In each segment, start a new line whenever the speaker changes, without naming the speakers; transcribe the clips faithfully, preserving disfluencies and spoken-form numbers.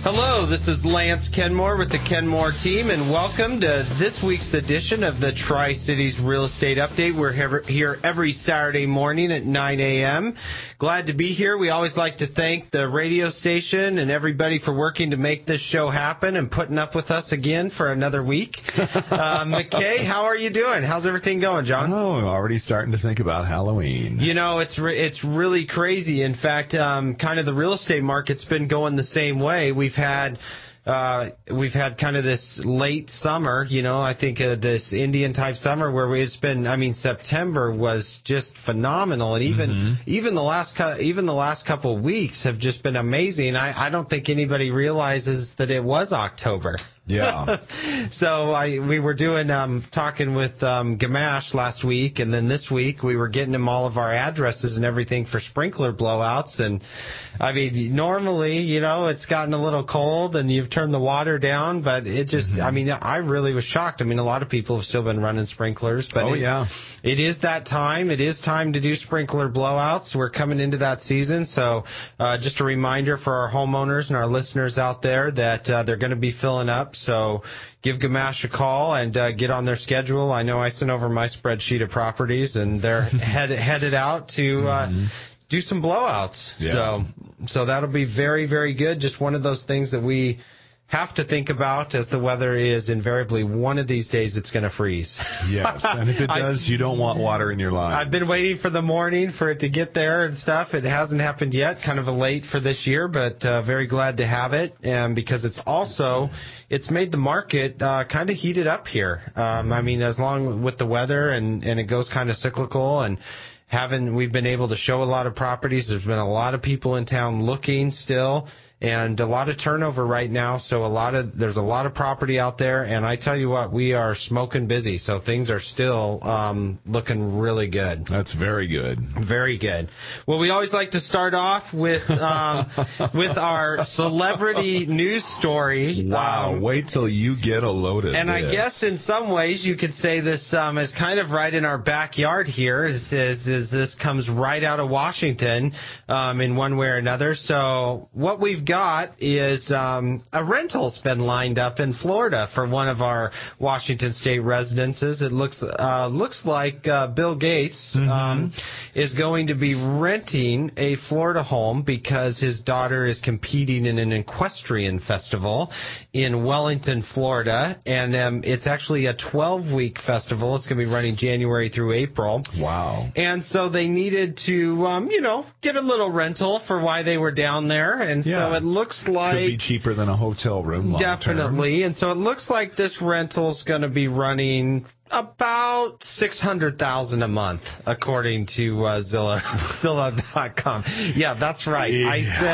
Hello, this is Lance Kenmore with the Kenmore team, and welcome to this week's edition of the Tri-Cities Real Estate Update. We're here every Saturday morning at nine a.m. Glad to be here. We always like to thank the radio station and everybody for working to make this show happen and putting up with us again for another week. Uh, McKay, how are you doing? How's everything going, John?
Oh, I'm already starting to think about Halloween.
You know, it's re- it's really crazy. In fact, um, kind of the real estate market's been going the same way. We've had uh, we've had kind of this late summer, you know, I think uh, this Indian type summer where we, it's been, I mean, September was just phenomenal. And even, mm-hmm. even the last, cu- even the last couple of weeks have just been amazing. I, I don't think anybody realizes that it was October.
Yeah.
So I we were doing um talking with um Gamache last week, and then this week we were getting him all of our addresses and everything for sprinkler blowouts. And I mean, normally, you know, it's gotten a little cold and you've turned the water down, but it just mm-hmm. I mean, I really was shocked. I mean, a lot of people have still been running sprinklers, but
oh
it,
yeah.
It is that time. It is time to do sprinkler blowouts. We're coming into that season. So uh just a reminder for our homeowners and our listeners out there that uh, they're going to be filling up. So give Gamache a call and uh, get on their schedule. I know I sent over my spreadsheet of properties, and they're head, headed out to uh, mm-hmm. do some blowouts.
Yeah.
So so that'll be very, very good. Just one of those things that we have to think about, as the weather is invariably one of these days it's going to freeze.
Yes, and if it does, I, you don't want water in your line.
I've been waiting for the morning for it to get there and stuff. It hasn't happened yet, kind of a late for this year, but uh, very glad to have it, and because it's also, it's made the market uh, kind of heated up here. Um, I mean, as long with the weather, and, and it goes kind of cyclical, and having, we've been able to show a lot of properties. There's been a lot of people in town looking still, and a lot of turnover right now, so a lot of there's a lot of property out there, and I tell you what, we are smoking busy, so things are still um, looking really good.
That's very good.
Very good. Well, we always like to start off with um, with our celebrity news story.
Wow!
Um,
wait till you get a load of
and
this.
I guess in some ways you could say this um, is kind of right in our backyard here. Is, is, is this comes right out of Washington um, in one way or another. So what we've got got is um, a rental's been lined up in Florida for one of our Washington State residences. It looks uh, looks like uh, Bill Gates mm-hmm. um, is going to be renting a Florida home because his daughter is competing in an equestrian festival in Wellington, Florida, and um, it's actually a twelve-week festival. It's going to be running January through April.
Wow.
And so they needed to, um, you know, get a little rental for why they were down there, and
yeah.
so it looks like
could be cheaper than a hotel room long
definitely
term.
And so it looks like this rental's going to be running about six hundred thousand dollars a month, according to uh, Zillow Zillow dot com. Yeah, that's right. Yeah.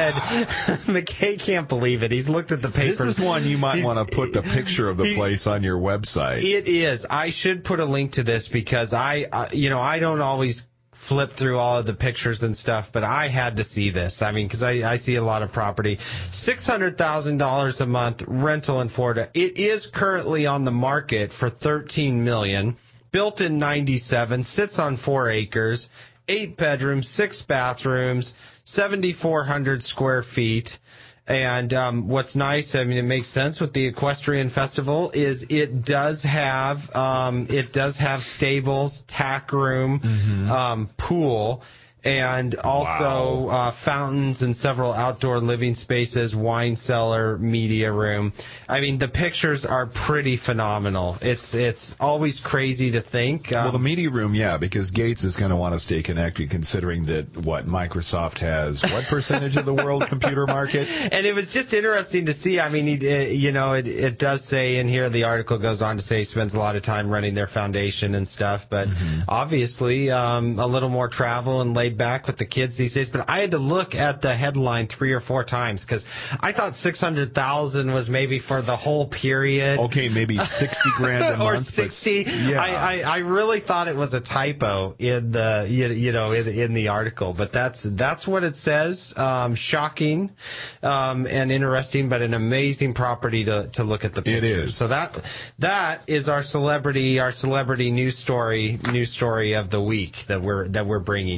I said McKay can't believe it. He's looked at the papers.
This is one you might want to put the picture of the he, place on your website.
It is. I should put a link to this because I uh, you know I don't always flip through all of the pictures and stuff, but I had to see this. I mean, because I, I see a lot of property. six hundred thousand dollars a month rental in Florida. It is currently on the market for thirteen million dollars. Built in ninety-seven, sits on four acres, eight bedrooms, six bathrooms, seventy-four hundred square feet. And um, what's nice, I mean, it makes sense with the equestrian festival, is it does have um, it does have stables, tack room, mm-hmm. um, pool, and also
wow.
uh, fountains and several outdoor living spaces, wine cellar, media room. I mean, the pictures are pretty phenomenal. It's it's always crazy to think. Um,
well, the media room, yeah, because Gates is going to want to stay connected, considering that, what, Microsoft has what percentage of the world computer market?
And it was just interesting to see. I mean, he, you know, it, it does say in here, the article goes on to say he spends a lot of time running their foundation and stuff, but mm-hmm. obviously um, a little more travel and laid back with the kids these days. But I had to look at the headline three or four times because I thought six hundred thousand was maybe for the whole period.
Okay, maybe sixty grand a
or
month.
sixty.
But, yeah.
I, I, I really thought it was a typo in the you, you know in, in the article, but that's that's what it says. Um, shocking um, and interesting, but an amazing property to, to look at the pictures.
It is.
So that that is our celebrity our celebrity news story news story of the week that we're that we're bringing you. So.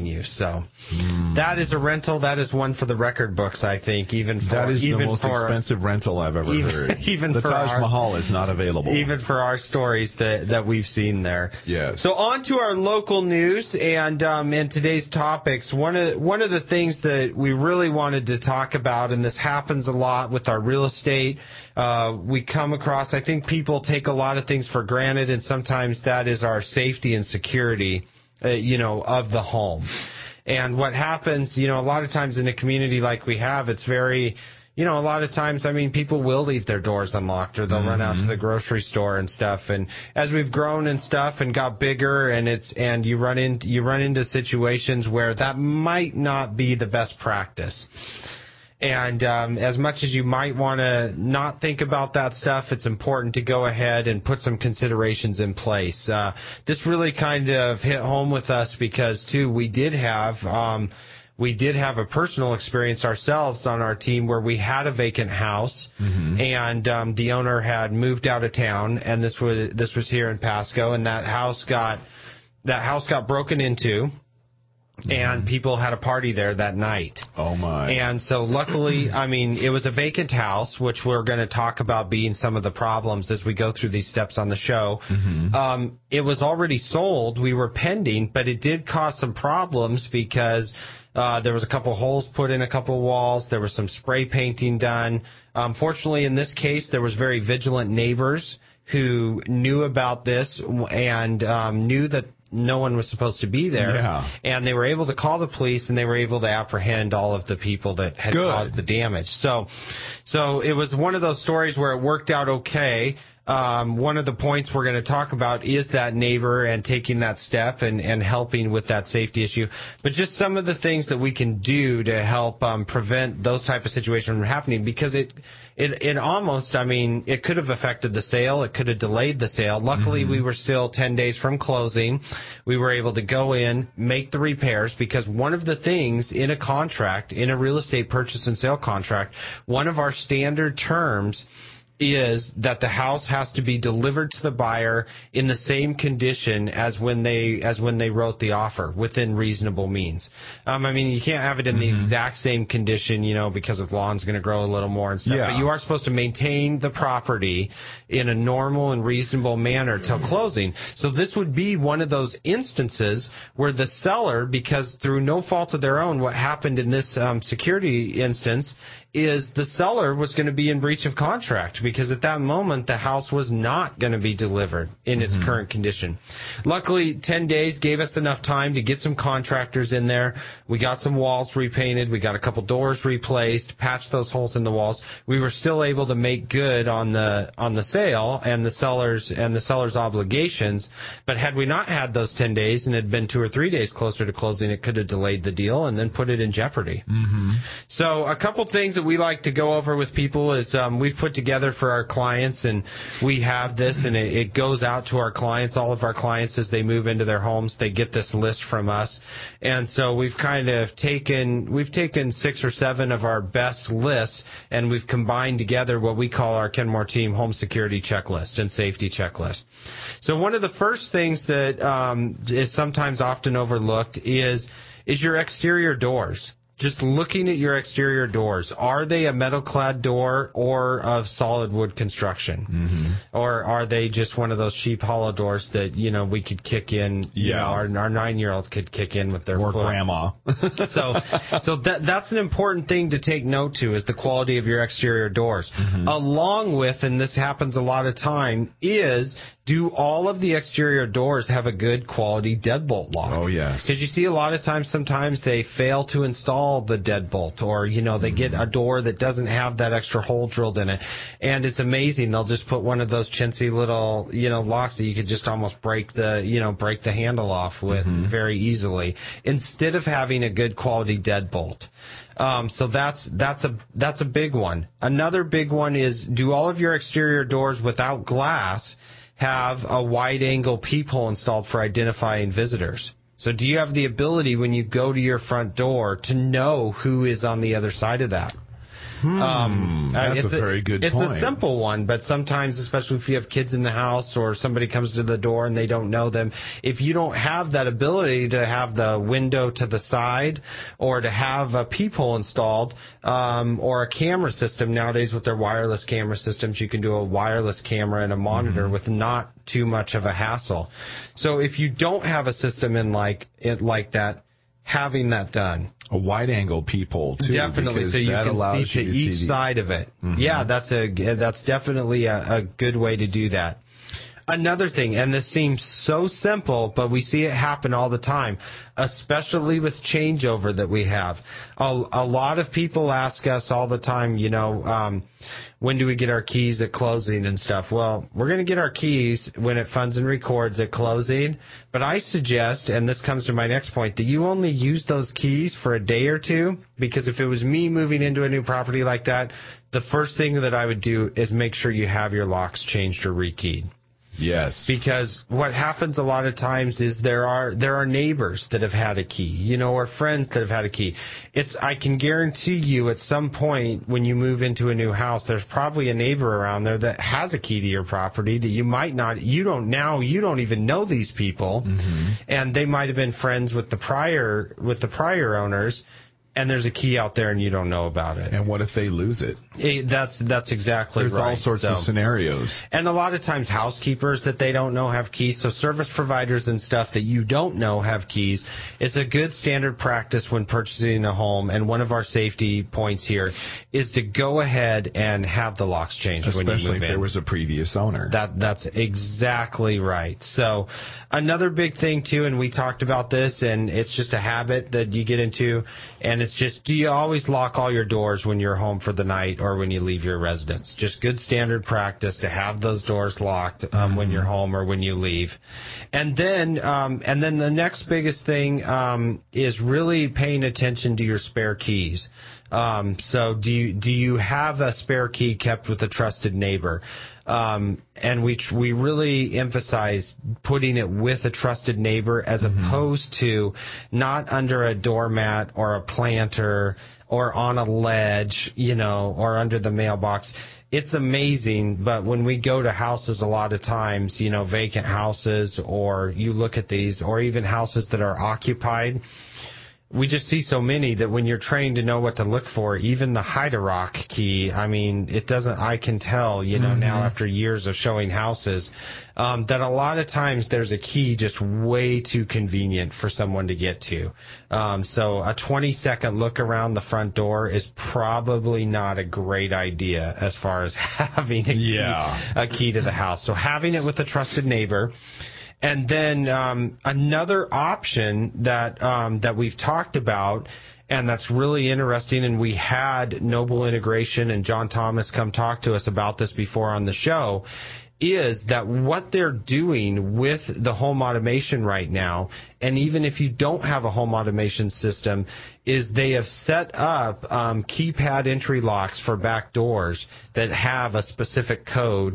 So mm. that is a rental. That is one for the record books, I think. Even for,
that is
even
the most
for,
expensive rental I've ever
even,
heard.
Even
the
for
Taj
our,
Mahal is not available.
Even for our stories that that we've seen there.
Yes.
So on to our local news and um, and today's topics. One of one of the things that we really wanted to talk about, and this happens a lot with our real estate. Uh, we come across, I think people take a lot of things for granted, and sometimes that is our safety and security, uh, you know, of the home. And what happens, you know, a lot of times in a community like we have, it's very, you know, a lot of times, I mean, people will leave their doors unlocked, or they'll mm-hmm. run out to the grocery store and stuff. And as we've grown and stuff and got bigger, and it's and you run into you run into situations where that might not be the best practice. And um, as much as you might want to not think about that stuff, it's important to go ahead and put some considerations in place. Uh, this really kind of hit home with us because, too, we did have um, we did have a personal experience ourselves on our team where we had a vacant house, mm-hmm. and um, the owner had moved out of town, and this was this was here in Pasco, and that house got that house got broken into. And people had a party there that night.
Oh, my.
And so luckily, I mean, it was a vacant house, which we're going to talk about being some of the problems as we go through these steps on the show. Mm-hmm. Um, it was already sold. We were pending, but it did cause some problems because uh, there was a couple holes put in a couple walls. There was some spray painting done. Um, fortunately, in this case, there was very vigilant neighbors who knew about this and um, knew that no one was supposed to be there.
Yeah.
And they were able to call the police, and they were able to apprehend all of the people that had
Good.
caused the damage. So, so it was one of those stories where it worked out okay. Um, one of the points we're going to talk about is that neighbor and taking that step and, and helping with that safety issue. But just some of the things that we can do to help um, prevent those type of situations from happening, because it, it, it almost, I mean, it could have affected the sale. It could have delayed the sale. Luckily, mm-hmm. we were still ten days from closing. We were able to go in, make the repairs, because one of the things in a contract, in a real estate purchase and sale contract, one of our standard terms is that the house has to be delivered to the buyer in the same condition as when they as when they wrote the offer, within reasonable means. Um, I mean, you can't have it in mm-hmm. the exact same condition, you know, because the lawn's going to grow a little more and stuff.
Yeah.
But you are supposed to maintain the property in a normal and reasonable manner till closing. So this would be one of those instances where the seller, because through no fault of their own, what happened in this um, security instance is the seller was going to be in breach of contract, because at that moment the house was not going to be delivered in its mm-hmm. current condition. Luckily, ten days gave us enough time to get some contractors in there. We got some walls repainted. We got a couple doors replaced, patched those holes in the walls. We were still able to make good on the on the sale and the seller's and the seller's obligations. But had we not had those ten days and had been two or three days closer to closing, it could have delayed the deal and then put it in jeopardy.
Mm-hmm.
So a couple things that we like to go over with people is um, we've put together for our clients, and we have this, and it, it goes out to our clients, all of our clients, as they move into their homes. They get this list from us, and so we've kind of taken we've taken six or seven of our best lists, and we've combined together what we call our Kenmore Team Home Security Checklist and Safety Checklist. So one of the first things that um, is sometimes often overlooked is is your exterior doors. Just looking at your exterior doors, are they a metal-clad door or of solid wood construction? Mm-hmm. Or are they just one of those cheap hollow doors that, you know, we could kick in, you
yeah.
know, our, our nine-year-old could kick in with their
or
foot.
grandma.
so so that that's an important thing to take note to, is the quality of your exterior doors. Mm-hmm. Along with, and this happens a lot of time, is do all of the exterior doors have a good quality deadbolt lock?
Oh, yes.
Because you see a lot of times, sometimes they fail to install the deadbolt, or, you know, they mm-hmm. get a door that doesn't have that extra hole drilled in it. And it's amazing. They'll just put one of those chintzy little, you know, locks that you could just almost break the, you know, break the handle off with mm-hmm. very easily, instead of having a good quality deadbolt. Um, so that's that's a that's a big one. Another big one is, do all of your exterior doors without glass have a wide-angle peephole installed for identifying visitors? So do you have the ability when you go to your front door to know who is on the other side of that?
Hmm, um, that's
it's
a very good
it's
point.
It's a simple one, but sometimes, especially if you have kids in the house or somebody comes to the door and they don't know them, if you don't have that ability to have the window to the side or to have a peephole installed um, or a camera system, nowadays with their wireless camera systems, you can do a wireless camera and a monitor mm-hmm. with not too much of a hassle. So if you don't have a system in like it like that, having that done.
A wide-angle peephole, too.
Definitely, so you can see to each see side of it. Mm-hmm. Yeah, that's a that's definitely a, a good way to do that. Another thing, and this seems so simple, but we see it happen all the time, especially with changeover that we have. A, a lot of people ask us all the time, you know, um, when do we get our keys at closing and stuff? Well, we're going to get our keys when it funds and records at closing, but I suggest, and this comes to my next point, that you only use those keys for a day or two, because if it was me moving into a new property like that, the first thing that I would do is make sure you have your locks changed or rekeyed.
Yes.
Because what happens a lot of times is there are there are neighbors that have had a key, you know, or friends that have had a key. It's I can guarantee you at some point when you move into a new house, there's probably a neighbor around there that has a key to your property that you might not, you don't now, you don't even know these people, mm-hmm. and they might have been friends with the prior with the prior owners. And there's a key out there and you don't know about it.
And what if they lose it?
it that's that's exactly
there's
right.
There's all sorts so, of scenarios.
And a lot of times housekeepers that they don't know have keys. So service providers and stuff that you don't know have keys. It's a good standard practice when purchasing a home. And one of our safety points here is to go ahead and have the locks changed
Especially
when you move
if
in.
there was a previous owner.
That That's exactly right. So another big thing, too, and we talked about this, and it's just a habit that you get into, and it's just, do you always lock all your doors when you're home for the night or when you leave your residence? Just good standard practice to have those doors locked um, mm-hmm. when you're home or when you leave. And then um, and then the next biggest thing um, is really paying attention to your spare keys. Um, so do you, do you have a spare key kept with a trusted neighbor? Um, and we we really emphasize putting it with a trusted neighbor as mm-hmm. opposed to not under a doormat or a planter or on a ledge, you know, or under the mailbox. It's amazing, but when we go to houses a lot of times, you know, vacant houses, or you look at these, or even houses that are occupied, we just see so many that when you're trained to know what to look for, even the hide-a-rock key, I mean, it doesn't, I can tell, you know, mm-hmm. now after years of showing houses, um, that a lot of times there's a key just way too convenient for someone to get to. Um, so a twenty second look around the front door is probably not a great idea as far as having a key,
yeah.
a key to the house. So having it with a trusted neighbor. And then um, another option that um, that we've talked about, and that's really interesting, and we had Noble Integration and John Thomas come talk to us about this before on the show, is that what they're doing with the home automation right now, and even if you don't have a home automation system, is they have set up um, keypad entry locks for back doors that have a specific code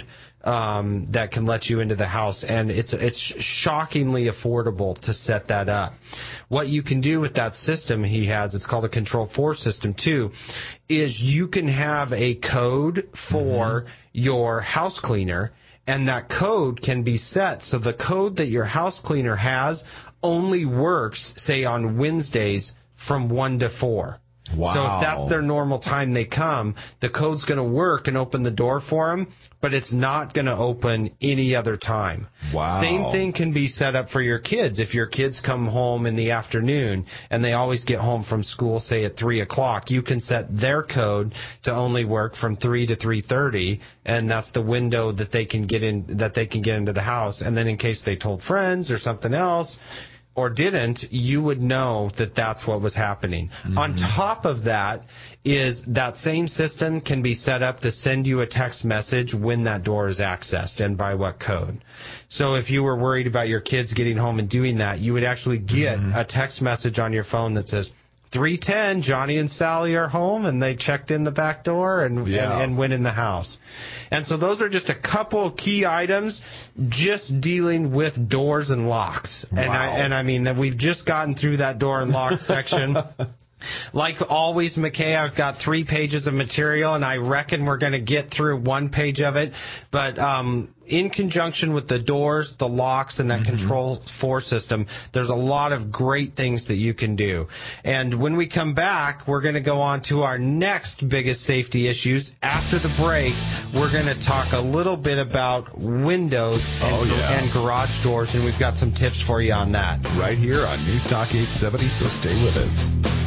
Um, that can let you into the house, and it's it's shockingly affordable to set that up. What you can do with that system he has, it's called a Control four system too, is you can have a code for mm-hmm. your house cleaner, and that code can be set so the code that your house cleaner has only works, say, on Wednesdays from one to four.
Wow.
So if that's their normal time they come, the code's going to work and open the door for them, but it's not going to open any other time.
Wow.
Same thing can be set up for your kids. If your kids come home in the afternoon and they always get home from school, say at three o'clock, you can set their code to only work from three to three thirty, and that's the window that they can get in, that they can get into the house. And then in case they told friends or something else, or didn't, you would know that that's what was happening. Mm-hmm. On top of that is that same system can be set up to send you a text message when that door is accessed and by what code. So if you were worried about your kids getting home and doing that, you would actually get mm-hmm. a text message on your phone that says, three ten, Johnny and Sally are home, and they checked in the back door and, yeah. and, and went in the house. And so those are just a couple key items just dealing with doors and locks. And,
wow.
I, and I mean, that we've just gotten through that door and lock section. Like always, McKay, I've got three pages of material, and I reckon we're going to get through one page of it. But um, in conjunction with the doors, the locks, and that mm-hmm. control four system, there's a lot of great things that you can do. And when we come back, we're going to go on to our next biggest safety issues. After the break, we're going to talk a little bit about windows and,
oh, yeah.
and garage doors, and we've got some tips for you on that.
Right here on News Talk eight seventy, so stay with us.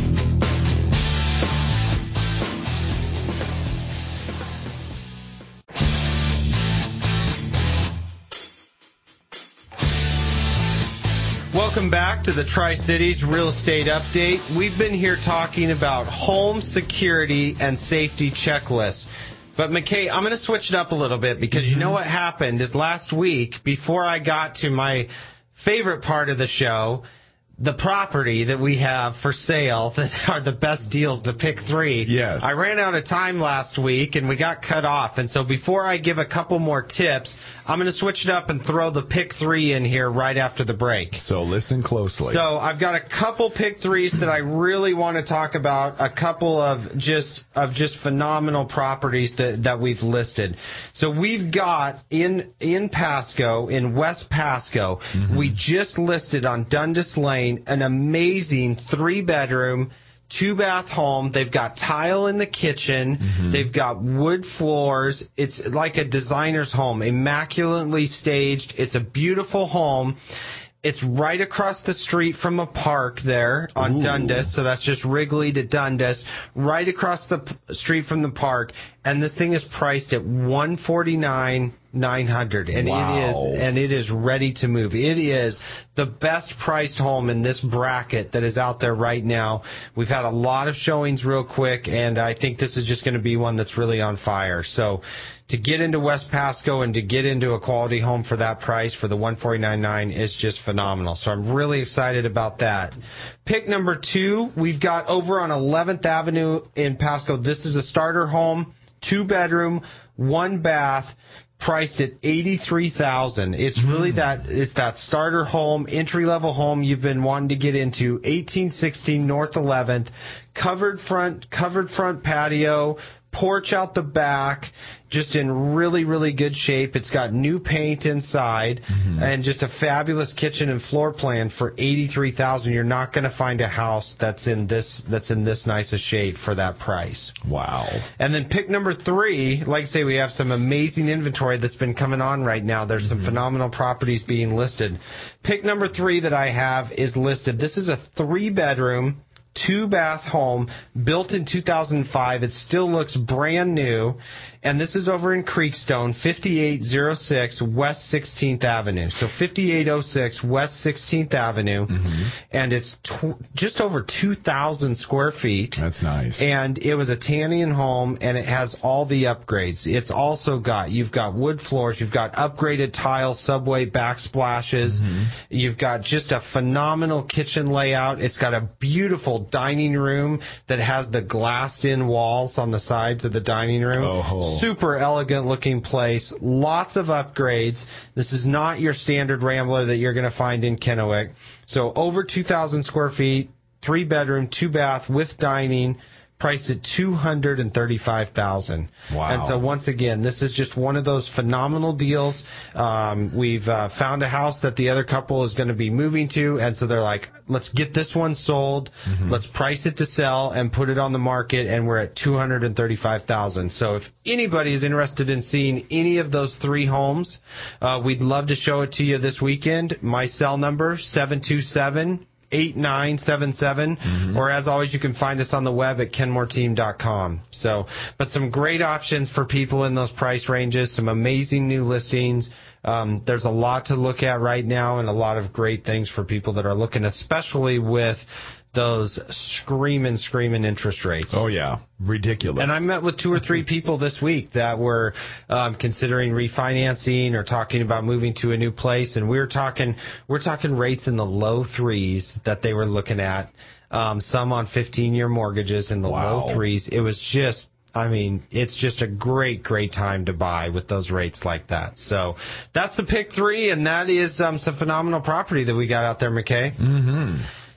Welcome back to the Tri-Cities Real Estate Update. We've been here talking about home security and safety checklists. But, McKay, I'm going to switch it up a little bit because mm-hmm. you know what happened is last week, before I got to my favorite part of the show, the property that we have for sale that are the best deals, the pick three.
Yes.
I ran out of time last week, and we got cut off. And so before I give a couple more tips, I'm going to switch it up and throw the pick three in here right after the break.
So listen closely.
So I've got a couple pick threes that I really want to talk about, a couple of just of just phenomenal properties that, that we've listed. So we've got in in Pasco, in West Pasco, mm-hmm. we just listed on Dundas Lane an amazing three-bedroom, two-bath home. They've got tile in the kitchen. Mm-hmm. They've got wood floors. It's like a designer's home, immaculately staged. It's a beautiful home. It's right across the street from a park there on Ooh. Dundas, so that's just Wrigley to Dundas, right across the p- street from the park, and this thing is priced at one hundred forty-nine thousand nine hundred dollars, and
wow.
it is and it is ready to move. It is the best priced home in this bracket that is out there right now. We've had a lot of showings real quick, and I think this is just going to be one that's really on fire. So to get into West Pasco and to get into a quality home for that price, for the one hundred forty-nine thousand nine hundred dollars, is just phenomenal. So I'm really excited about that. Pick number two, we've got over on eleventh Avenue in Pasco. This is a starter home, two bedroom, one bath, priced at eighty-three thousand dollars. It's really mm. that it's that starter home, entry level home you've been wanting to get into. eighteen sixteen North eleventh, covered front, covered front patio, porch out the back, just in really, really good shape. It's got new paint inside, mm-hmm. and just a fabulous kitchen and floor plan for eighty-three thousand dollars. You're not going to find a house that's in this that's in this nice a shape for that price.
Wow. And
then pick number three, like I say, we have some amazing inventory that's been coming on right now. There's some mm-hmm. phenomenal properties being listed. Pick number three that I have is listed. This is a three-bedroom, two-bath home built in two thousand five. It still looks brand new, and this is over in Creekstone, fifty-eight oh six West sixteenth Avenue. So fifty-eight oh six West sixteenth Avenue, mm-hmm. and it's tw- just over two thousand square feet.
That's nice.
And it was a Tannian home, and it has all the upgrades. It's also got, you've got wood floors, you've got upgraded tile, subway backsplashes, mm-hmm. you've got just a phenomenal kitchen layout. It's got a beautiful dining room that has the glassed-in walls on the sides of the dining room.
Oh.
Super elegant looking place. Lots of upgrades. This is not your standard Rambler that you're going to find in Kennewick. So over two thousand square feet, three bedroom, two bath with dining, priced at two hundred thirty-five thousand dollars.
Wow.
And so once again, this is just one of those phenomenal deals. Um, we've uh, found a house that the other couple is going to be moving to, and so they're like, let's get this one sold, mm-hmm. let's price it to sell and put it on the market, and we're at two hundred thirty-five thousand dollars. So if anybody is interested in seeing any of those three homes, uh, we'd love to show it to you this weekend. My cell number, seven two seven, eight nine seven seven, mm-hmm. or as always, you can find us on the web at kenmore team dot com. So, but some great options for people in those price ranges, some amazing new listings. Um, there's a lot to look at right now, and a lot of great things for people that are looking, especially with those screaming, screaming interest rates.
Oh, yeah. Ridiculous.
And I met with two or three people this week that were um, considering refinancing or talking about moving to a new place. And we were talking, we're talking rates in the low threes that they were looking at, um, some on fifteen-year mortgages in the
wow.
low threes. It was just, I mean, it's just a great, great time to buy with those rates like that. So that's the pick three, and that is um, some phenomenal property that we got out there, McKay.
Mm-hmm.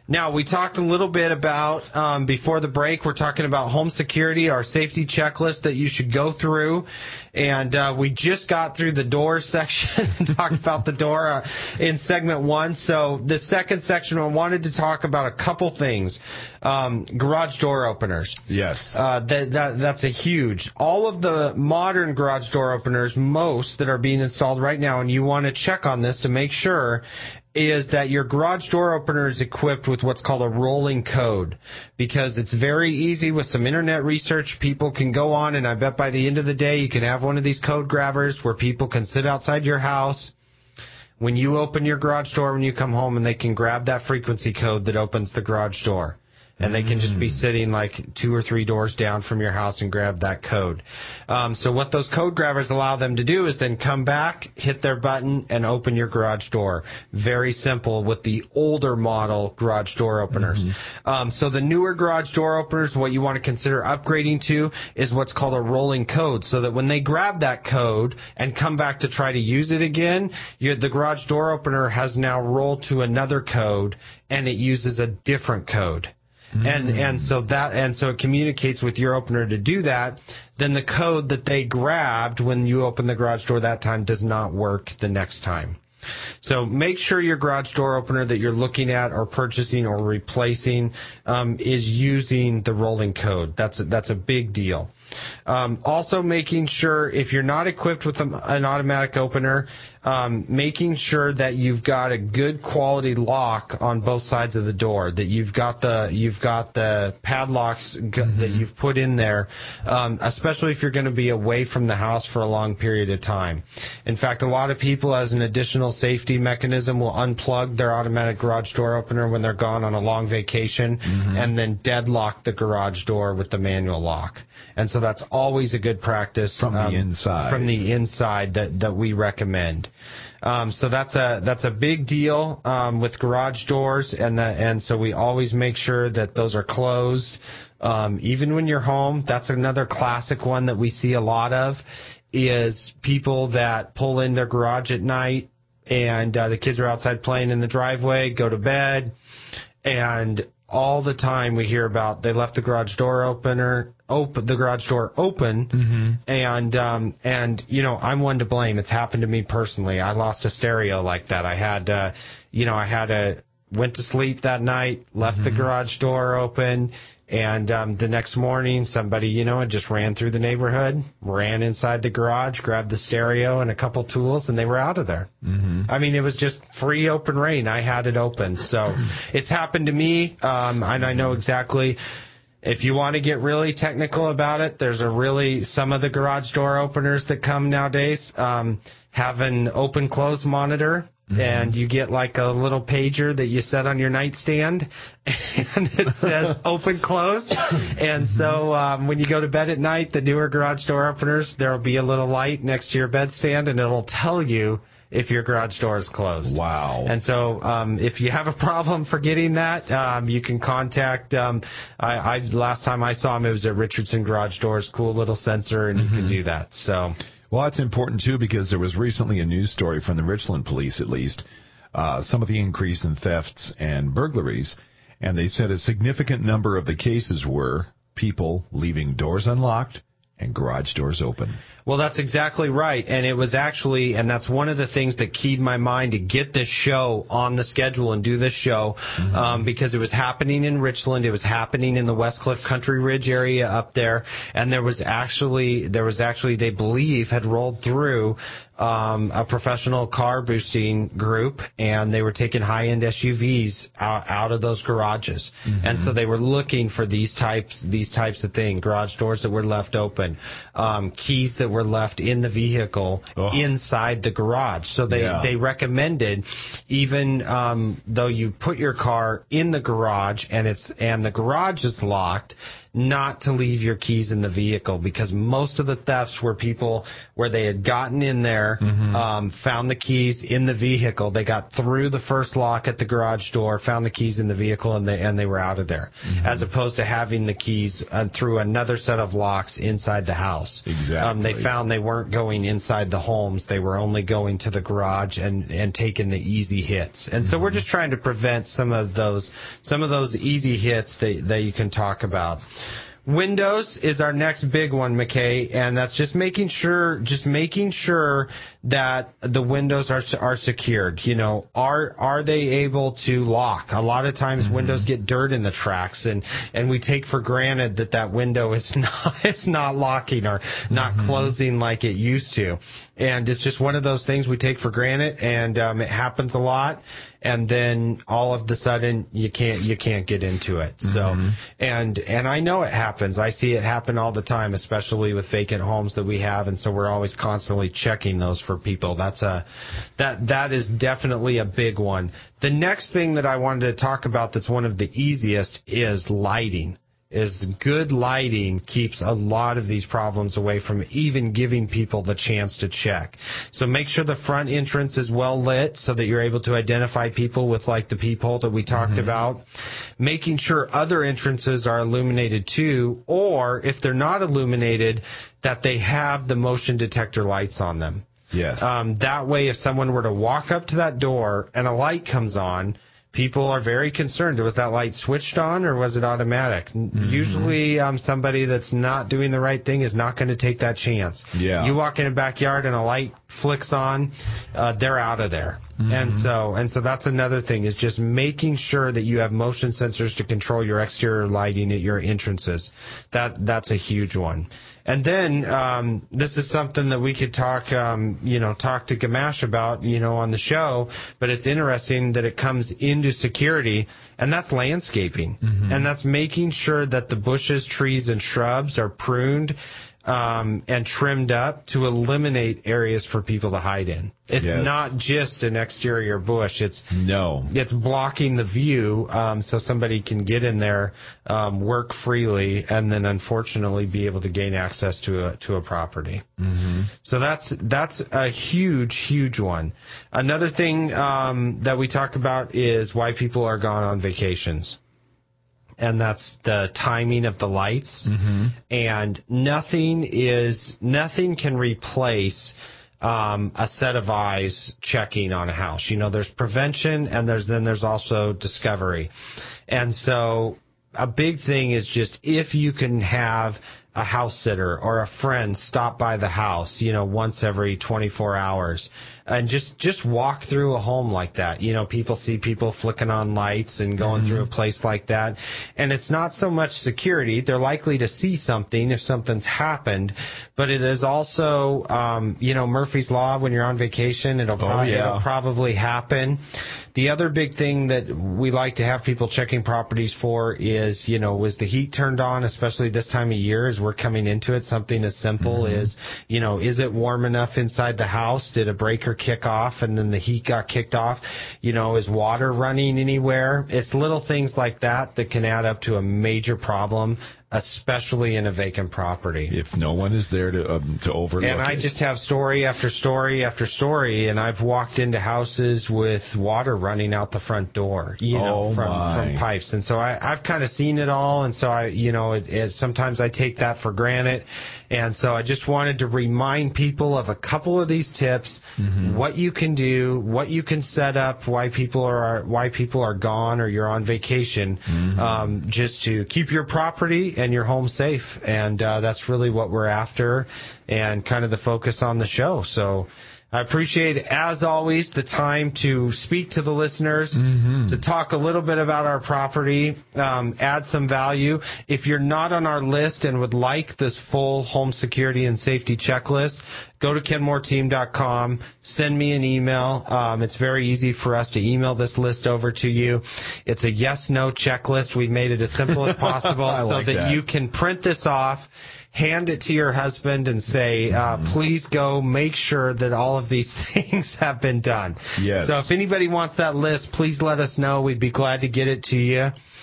Now, we talked a little bit about, um, before the break, we're talking about home security, our safety checklist that you should go through. And uh, we just got through the door section and talked about the door uh, in segment one. So the second section, I wanted to talk about a couple things. Um, garage door openers.
Yes.
Uh, that, that That's a huge. All of the modern garage door openers, most that are being installed right now, and you want to check on this to make sure, is that your garage door opener is equipped with what's called a rolling code, because it's very easy with some internet research. People can go on, and I bet by the end of the day you can have one of these code grabbers where people can sit outside your house when you open your garage door when you come home, and they can grab that frequency code that opens the garage door. And they can just be sitting like two or three doors down from your house and grab that code. Um, so what those code grabbers allow them to do is then come back, hit their button, and open your garage door. Very simple with the older model garage door openers. Mm-hmm. Um, so the newer garage door openers, what you want to consider upgrading to is what's called a rolling code, so that when they grab that code and come back to try to use it again, you, the garage door opener has now rolled to another code, and it uses a different code. And and so that and so it communicates with your opener to do that. Then the code that they grabbed when you open the garage door that time does not work the next time. So make sure your garage door opener that you're looking at or purchasing or replacing um, is using the rolling code. That's a, that's a big deal. Um, also making sure, if you're not equipped with an automatic opener, um, making sure that you've got a good quality lock on both sides of the door, that you've got the you've got the padlocks mm-hmm. that you've put in there, um, especially if you're going to be away from the house for a long period of time. In fact, a lot of people, as an additional safety mechanism, will unplug their automatic garage door opener when they're gone on a long vacation mm-hmm. and then deadlock the garage door with the manual lock. And so that's always a good practice
from the
um,
inside.
From the inside that, that we recommend. Um, so that's a that's a big deal um, with garage doors, and the, and so we always make sure that those are closed, um, even when you're home. That's another classic one that we see a lot of, is people that pull in their garage at night, and uh, the kids are outside playing in the driveway, go to bed, and all the time we hear about they left the garage door opener open the garage door open mm-hmm. and um and you know, I'm one to blame. It's happened to me personally. I lost a stereo like that. I had uh you know I had a went to sleep that night, left mm-hmm. the garage door open, and um the next morning somebody, you know, just ran through the neighborhood, ran inside the garage, grabbed the stereo and a couple tools, and they were out of there. Mm-hmm. I mean, it was just free open reign. I had it open. So it's happened to me, um and I know exactly. If you want to get really technical about it, there's a really, some of the garage door openers that come nowadays um, have an open-close monitor, mm-hmm. and you get like a little pager that you set on your nightstand, and it says open-close. And so um, when you go to bed at night, the newer garage door openers, there will be a little light next to your bedstand, and it'll tell you if your garage door is closed.
Wow.
And so um, if you have a problem forgetting that, um, you can contact, um, I, I last time I saw him, it was at Richardson Garage Doors, cool little sensor, and mm-hmm. you can do that. So,
well, that's important, too, because there was recently a news story from the Richland police, at least, uh, some of the increase in thefts and burglaries, and they said a significant number of the cases were people leaving doors unlocked and garage doors open.
Well, that's exactly right. And it was actually, and that's one of the things that keyed my mind to get this show on the schedule and do this show, mm-hmm. um, because it was happening in Richland. It was happening in the Westcliff Country Ridge area up there. And there was actually, there was actually, they believe, had rolled through um, a professional car boosting group, and they were taking high-end S U Vs out, out of those garages. Mm-hmm. And so they were looking for these types, these types of things, garage doors that were left open, um, keys that were left in the vehicle oh. inside the garage. So they, yeah. they recommended, even um, though you put your car in the garage and it's and the garage is locked, not to leave your keys in the vehicle, because most of the thefts were people where they had gotten in there, mm-hmm. um, found the keys in the vehicle. They got through the first lock at the garage door, found the keys in the vehicle, and they and they were out of there, mm-hmm. as opposed to having the keys uh, through another set of locks inside the house.
Exactly.
Um, they found they weren't going inside the homes. They were only going to the garage and, and taking the easy hits. And mm-hmm. so we're just trying to prevent some of those some of those easy hits that, that you can talk about. Windows is our next big one, McKay, and that's just making sure, just making sure that the windows are are secured. You know, are are they able to lock? A lot of times, mm-hmm. windows get dirt in the cracks, and and we take for granted that that window is not it's not locking or not mm-hmm. closing like it used to. And it's just one of those things we take for granted, and um, it happens a lot. And then all of a sudden you can't you can't get into it. So mm-hmm. and and I know it happens. I see it happen all the time, especially with vacant homes that we have, and so we're always constantly checking those for people. That's a that that is definitely a big one. The next thing that I wanted to talk about that's one of the easiest is lighting. Is good lighting keeps a lot of these problems away from even giving people the chance to check. So make sure the front entrance is well lit so that you're able to identify people with like the peephole that we talked mm-hmm. about. Making sure other entrances are illuminated too, or if they're not illuminated, that they have the motion detector lights on them.
Yes.
Um, that way, if someone were to walk up to that door and a light comes on, people are very concerned. Was that light switched on or was it automatic? Mm-hmm. Usually um, somebody that's not doing the right thing is not going to take that chance.
Yeah.
You walk in a backyard and a light flicks on, uh, they're out of there. Mm-hmm. And so and so that's another thing, is just making sure that you have motion sensors to control your exterior lighting at your entrances. That That's a huge one. And then um, this is something that we could talk, um, you know, talk to Gamache about, you know, on the show. But it's interesting that it comes into security, and that's landscaping, mm-hmm. and that's making sure that the bushes, trees, and shrubs are pruned um, and trimmed up to eliminate areas for people to hide in. It's yes. not just an exterior bush. It's
no.
It's blocking the view, um, so somebody can get in there, um, work freely, and then unfortunately be able to gain access to a to a property. Mm-hmm. So that's that's a huge, huge one. Another thing um, that we talk about is why people are gone on vacations. And that's the timing of the lights. Mm-hmm. And nothing is nothing can replace um, a set of eyes checking on a house. You know, there's prevention, and there's then there's also discovery. And so a big thing is just if you can have a house sitter or a friend stop by the house, you know, once every twenty-four hours, and just, just walk through a home like that. You know, people see people flicking on lights and going mm-hmm. through a place like that. And it's not so much security. They're likely to see something if something's happened, but it is also, um, you know, Murphy's Law. When you're on vacation, it'll,
oh,
probably,
yeah.
it'll probably happen. The other big thing that we like to have people checking properties for is, you know, was the heat turned on, especially this time of year as we're coming into it. Something as simple mm-hmm. as, you know, is it warm enough inside the house? Did a breaker kick off and then the heat got kicked off? You know, is water running anywhere? It's little things like that that can add up to a major problem, especially in a vacant property.
If no one is there to um, to overlook
And I
it.
just have story after story after story, and I've walked into houses with water running out the front door, you know,
oh
from,
my.
from pipes. And so I, I've kind of seen it all, and so I, you know, it, it, sometimes I take that for granted. And so I just wanted to remind people of a couple of these tips, mm-hmm. what you can do, what you can set up, why people are why people are gone or you're on vacation, mm-hmm. um, just to keep your property and your home safe. And uh, that's really what we're after and kind of the focus on the show. So I appreciate, as always, the time to speak to the listeners, mm-hmm. to talk a little bit about our property, um, add some value. If you're not on our list and would like this full home security and safety checklist, go to kenmore team dot com, send me an email. Um, it's very easy for us to email this list over to you. It's a yes-no checklist. We made it as simple as possible so
like
that,
that
you can print this off, hand it to your husband, and say, uh, mm-hmm. please go make sure that all of these things have been done.
Yes.
So if anybody wants that list, please let us know. We'd be glad to get it to you.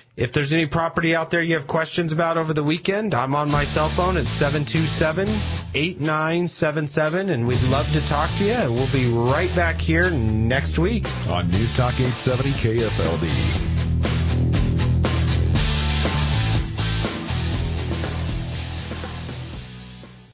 If there's any property out there you have questions about over the weekend, I'm on my cell phone at seven two seven, eight nine seven seven, and we'd love to talk to you. And we'll be right back here next week
on News Talk eight seventy K F L D.